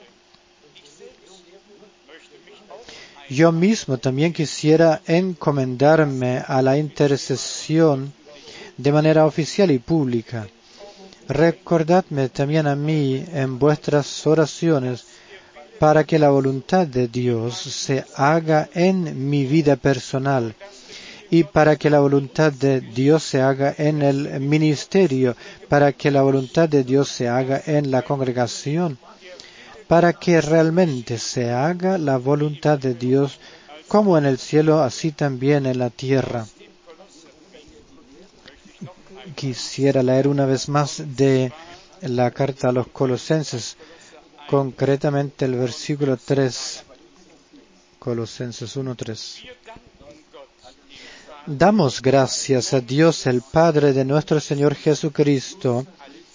Yo mismo también quisiera encomendarme a la intercesión de manera oficial y pública. Recordadme también a mí en vuestras oraciones para que la voluntad de Dios se haga en mi vida personal y para que la voluntad de Dios se haga en el ministerio, para que la voluntad de Dios se haga en la congregación, para que realmente se haga la voluntad de Dios como en el cielo, así también en la tierra. Quisiera leer una vez más de la carta a los Colosenses, concretamente el versículo tres, Colosenses uno tres. Damos gracias a Dios el Padre de nuestro Señor Jesucristo,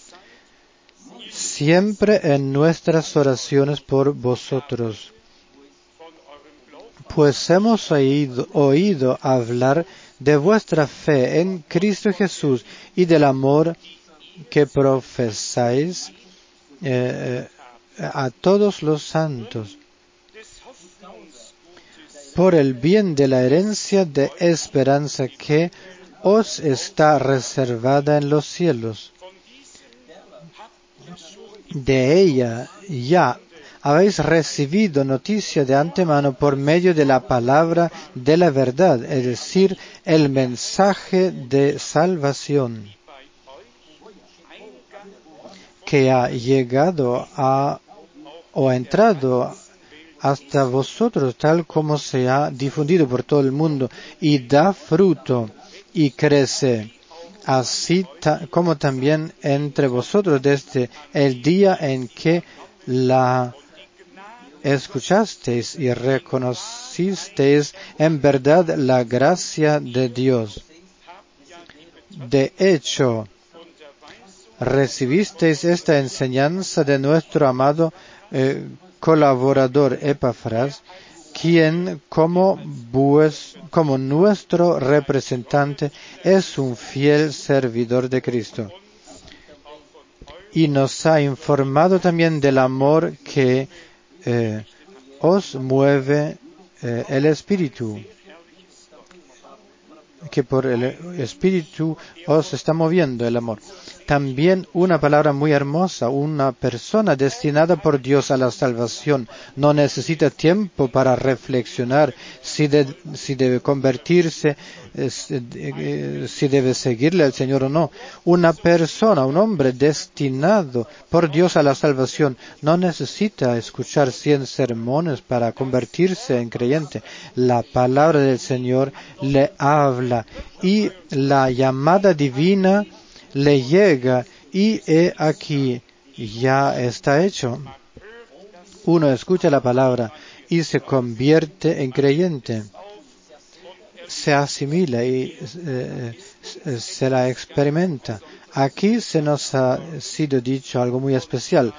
siempre en nuestras oraciones por vosotros, pues hemos oído, oído hablar de vuestra fe en Cristo Jesús y del amor que profesáis eh, a todos los santos, por el bien de la herencia de esperanza que os está reservada en los cielos. De ella ya habéis recibido noticia de antemano por medio de la palabra de la verdad, es decir, el mensaje de salvación, que ha llegado a o ha entrado hasta vosotros, tal como se ha difundido por todo el mundo, y da fruto y crece, así ta- como también entre vosotros desde el día en que la escuchasteis y reconocisteis en verdad la gracia de Dios. De hecho, recibisteis esta enseñanza de nuestro amado eh, colaborador Epafras, quien como, vues, como nuestro representante es un fiel servidor de Cristo. Y nos ha informado también del amor que eh, os mueve eh, el Espíritu, que por el Espíritu os está moviendo el amor. También una palabra muy hermosa, una persona destinada por Dios a la salvación no necesita tiempo para reflexionar si, de, si debe convertirse, eh, si debe seguirle al Señor o no. Una persona, un hombre destinado por Dios a la salvación no necesita escuchar cien sermones para convertirse en creyente. La palabra del Señor le habla y la llamada divina le llega y he aquí, ya está hecho. Uno escucha la palabra y se convierte en creyente, se asimila y eh, se la experimenta. Aquí se nos ha sido dicho algo muy especial,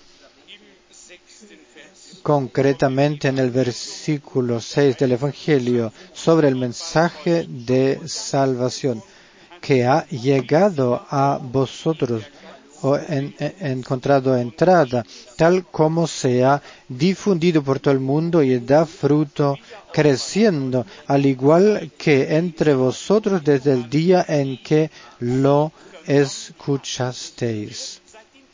concretamente en el versículo seis del Evangelio, sobre el mensaje de salvación que ha llegado a vosotros o en, en, encontrado entrada, tal como se ha difundido por todo el mundo y da fruto creciendo, al igual que entre vosotros desde el día en que lo escuchasteis.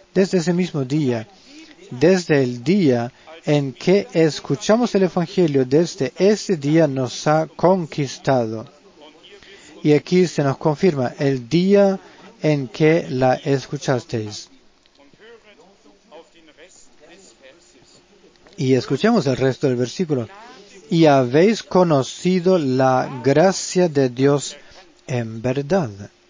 desde ese mismo día, desde el día en que escuchamos el Evangelio, desde ese día nos ha conquistado. Y aquí se nos confirma el día en que la escuchasteis. Y escuchemos el resto del versículo. Y habéis conocido la gracia de Dios en verdad.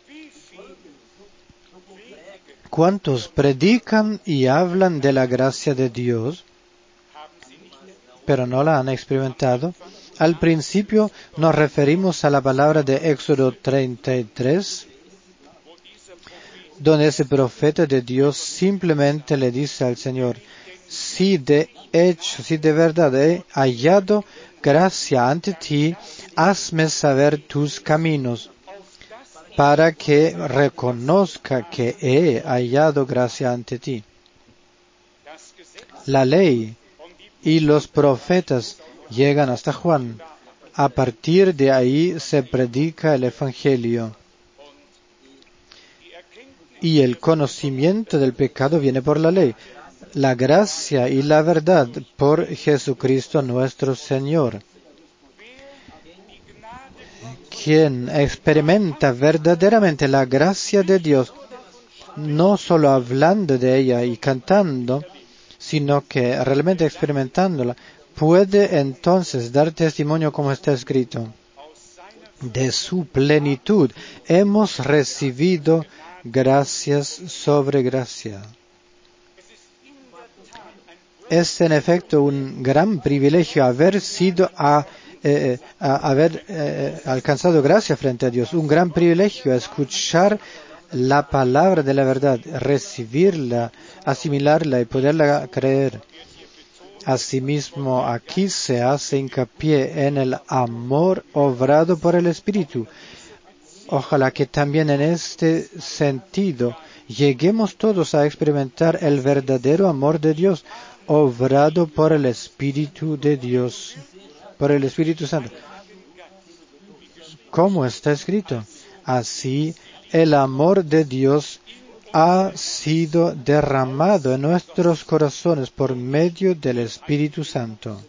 ¿Cuántos predican y hablan de la gracia de Dios, pero no la han experimentado? Al principio nos referimos a la palabra de Éxodo treinta y tres, donde ese profeta de Dios simplemente le dice al Señor, si de hecho, si de verdad he hallado gracia ante ti, hazme saber tus caminos, para que reconozca que he hallado gracia ante ti. La ley y los profetas llegan hasta Juan. A partir de ahí se predica el Evangelio. Y el conocimiento del pecado viene por la ley. La gracia y la verdad por Jesucristo nuestro Señor. Quien experimenta verdaderamente la gracia de Dios, no solo hablando de ella y cantando, sino que realmente experimentándola, puede entonces dar testimonio como está escrito. De su plenitud hemos recibido gracias sobre gracia. Es en efecto un gran privilegio haber sido a, eh, a haber eh, alcanzado gracia frente a Dios. Un gran privilegio escuchar la palabra de la verdad, recibirla, asimilarla y poderla creer. Asimismo, aquí se hace hincapié en el amor obrado por el Espíritu. Ojalá que también en este sentido lleguemos todos a experimentar el verdadero amor de Dios, obrado por el Espíritu de Dios, por el Espíritu Santo. ¿Cómo está escrito? Así, el amor de Dios ha sido derramado en nuestros corazones por medio del Espíritu Santo.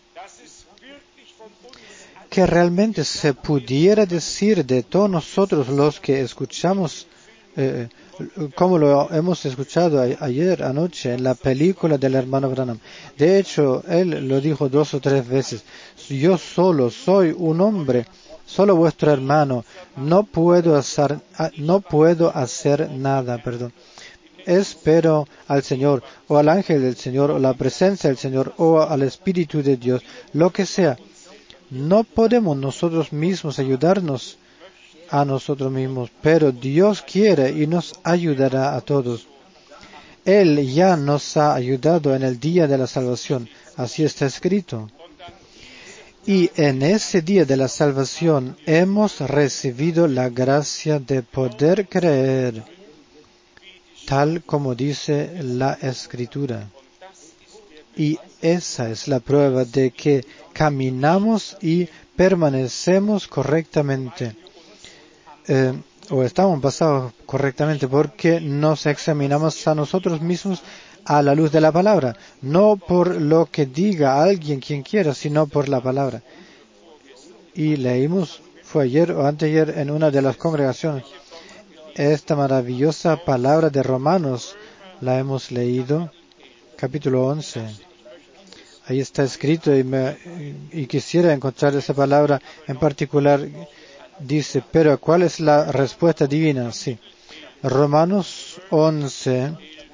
Que realmente se pudiera decir de todos nosotros los que escuchamos, eh, como lo hemos escuchado a, ayer anoche en la película del hermano Branham. De hecho, él lo dijo dos o tres veces. Yo solo soy un hombre, solo vuestro hermano. No puedo hacer, no puedo hacer nada, perdón. Espero al Señor, o al ángel del Señor, o la presencia del Señor, o al Espíritu de Dios, lo que sea. No podemos nosotros mismos ayudarnos a nosotros mismos, pero Dios quiere y nos ayudará a todos. Él ya nos ha ayudado en el día de la salvación, así está escrito. Y en ese día de la salvación hemos recibido la gracia de poder creer, tal como dice la Escritura. Y esa es la prueba de que caminamos y permanecemos correctamente, eh, o estamos basados correctamente, porque nos examinamos a nosotros mismos a la luz de la palabra, no por lo que diga alguien quien quiera, sino por la palabra. Y leímos, fue ayer o anteayer en una de las congregaciones, esta maravillosa palabra de Romanos, la hemos leído, capítulo once. Ahí está escrito y, me, y quisiera encontrar esa palabra en particular. Dice, pero ¿cuál es la respuesta divina? Sí. Romanos once.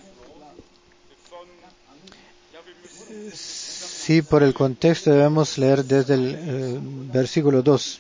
Sí, por el contexto debemos leer desde el eh, versículo dos.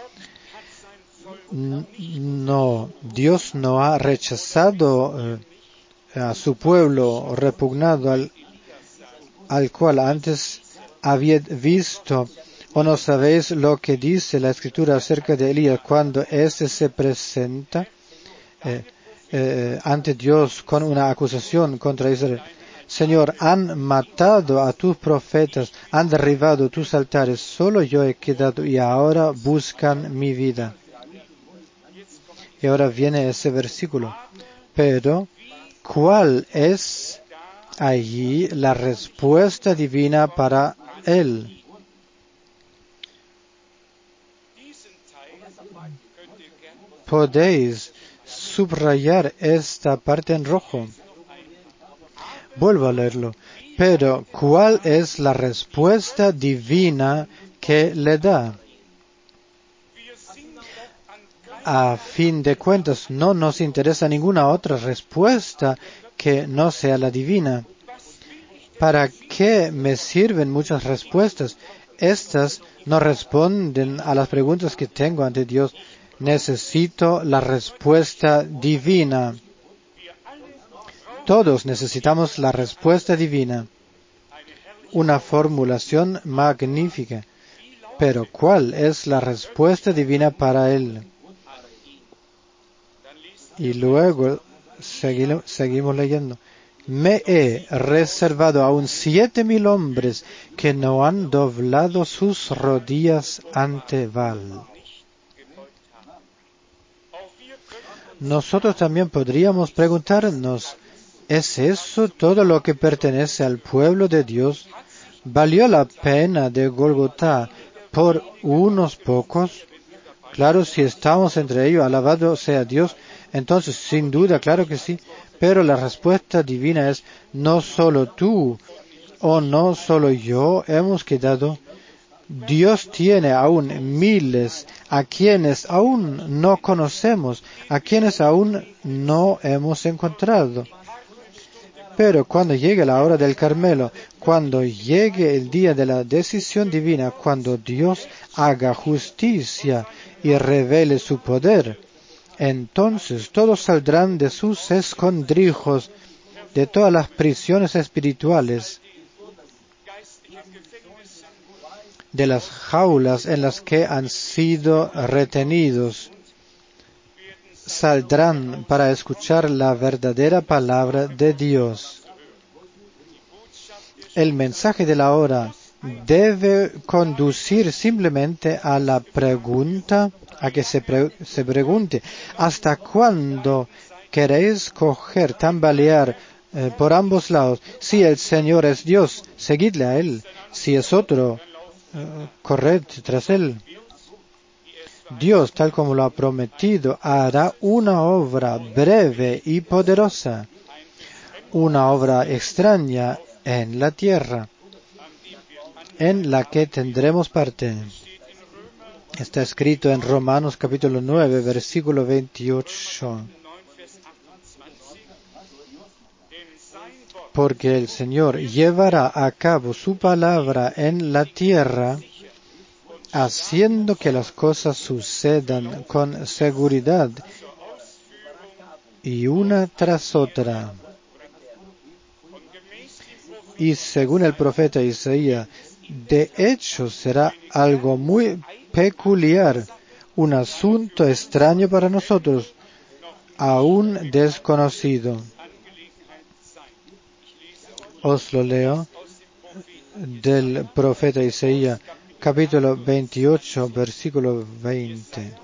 No, Dios no ha rechazado eh, a su pueblo, repugnado al al cual antes había visto, o no sabéis lo que dice la Escritura acerca de Elías cuando éste se presenta eh, eh, ante Dios con una acusación contra Israel. Señor, han matado a tus profetas, han derribado tus altares, solo yo he quedado y ahora buscan mi vida. Y ahora viene ese versículo. Pero ¿cuál es allí la respuesta divina para él? Podéis subrayar esta parte en rojo. Vuelvo a leerlo. Pero, ¿cuál es la respuesta divina que le da? A fin de cuentas, no nos interesa ninguna otra respuesta que no sea la divina. ¿Para qué me sirven muchas respuestas? Estas no responden a las preguntas que tengo ante Dios. Necesito la respuesta divina. Todos necesitamos la respuesta divina. Una formulación magnífica. Pero ¿cuál es la respuesta divina para él? Y luego segui- seguimos leyendo. Me he reservado aún siete mil hombres que no han doblado sus rodillas ante Baal. Nosotros también podríamos preguntarnos, ¿es eso todo lo que pertenece al pueblo de Dios? ¿Valió la pena de Golgotá por unos pocos? Claro, si estamos entre ellos, alabado sea Dios, entonces sin duda, claro que sí. Pero la respuesta divina es, no solo tú o no solo yo hemos quedado. Dios tiene aún miles a quienes aún no conocemos, a quienes aún no hemos encontrado. Pero cuando llegue la hora del Carmelo, cuando llegue el día de la decisión divina, cuando Dios haga justicia y revele su poder, entonces todos saldrán de sus escondrijos, de todas las prisiones espirituales, de las jaulas en las que han sido retenidos. Saldrán para escuchar la verdadera palabra de Dios. El mensaje de la hora debe conducir simplemente a la pregunta, a que se, pre- se pregunte, ¿hasta cuándo queréis coger, tambalear eh, por ambos lados? Si el Señor es Dios, seguidle a Él. Si es otro, eh, corred tras Él. Dios, tal como lo ha prometido, hará una obra breve y poderosa, una obra extraña en la tierra, en la que tendremos parte. Está escrito en Romanos capítulo nueve, versículo veintiocho. Porque el Señor llevará a cabo su palabra en la tierra, haciendo que las cosas sucedan con seguridad y una tras otra. Y según el profeta Isaías, de hecho será algo muy peculiar, un asunto extraño para nosotros, aún desconocido. Os lo leo del profeta Isaías, capítulo veintiocho, versículo veinte.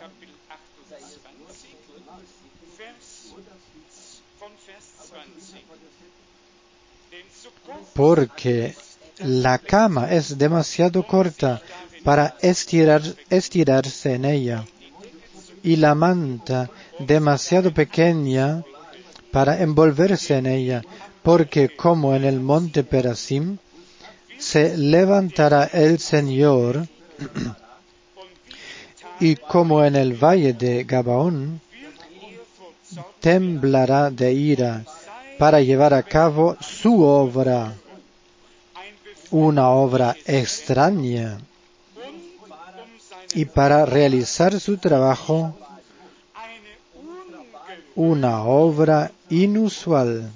Porque la cama es demasiado corta para estirar, estirarse en ella, y la manta demasiado pequeña para envolverse en ella, porque como en el monte Perasim se levantará el Señor, y como en el valle de Gabaón temblará de ira para llevar a cabo su obra, una obra extraña, y para realizar su trabajo, una obra inusual.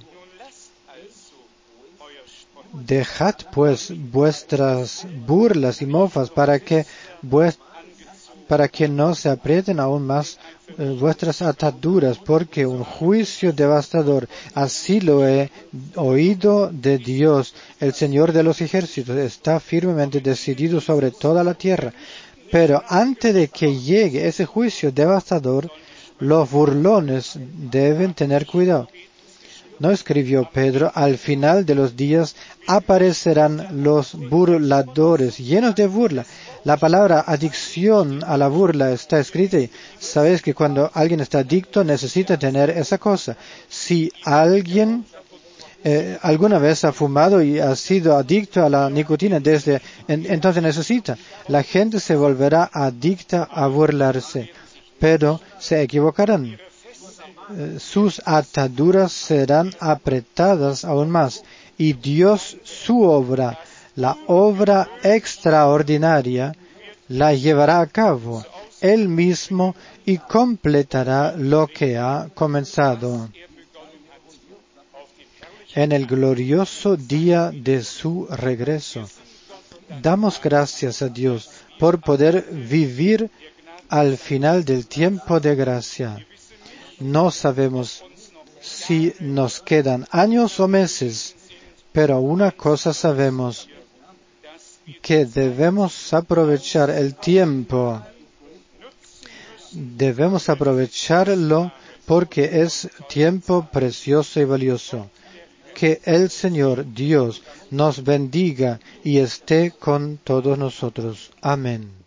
Dejad pues vuestras burlas y mofas para que vuest- para que no se aprieten aún más eh, vuestras ataduras, porque un juicio devastador, así lo he oído de Dios, el Señor de los ejércitos, está firmemente decidido sobre toda la tierra. Pero antes de que llegue ese juicio devastador, los burlones deben tener cuidado. No escribió Pedro, al final de los días aparecerán los burladores, llenos de burla. La palabra adicción a la burla está escrita y sabes que cuando alguien está adicto necesita tener esa cosa. Si alguien eh, alguna vez ha fumado y ha sido adicto a la nicotina desde en, entonces necesita. La gente se volverá adicta a burlarse, pero se equivocarán. Sus ataduras serán apretadas aún más, y Dios su obra, la obra extraordinaria, la llevará a cabo Él mismo y completará lo que ha comenzado en el glorioso día de su regreso. Damos gracias a Dios por poder vivir al final del tiempo de gracia. No sabemos si nos quedan años o meses, pero una cosa sabemos, que debemos aprovechar el tiempo. Debemos aprovecharlo porque es tiempo precioso y valioso. Que el Señor Dios nos bendiga y esté con todos nosotros. Amén.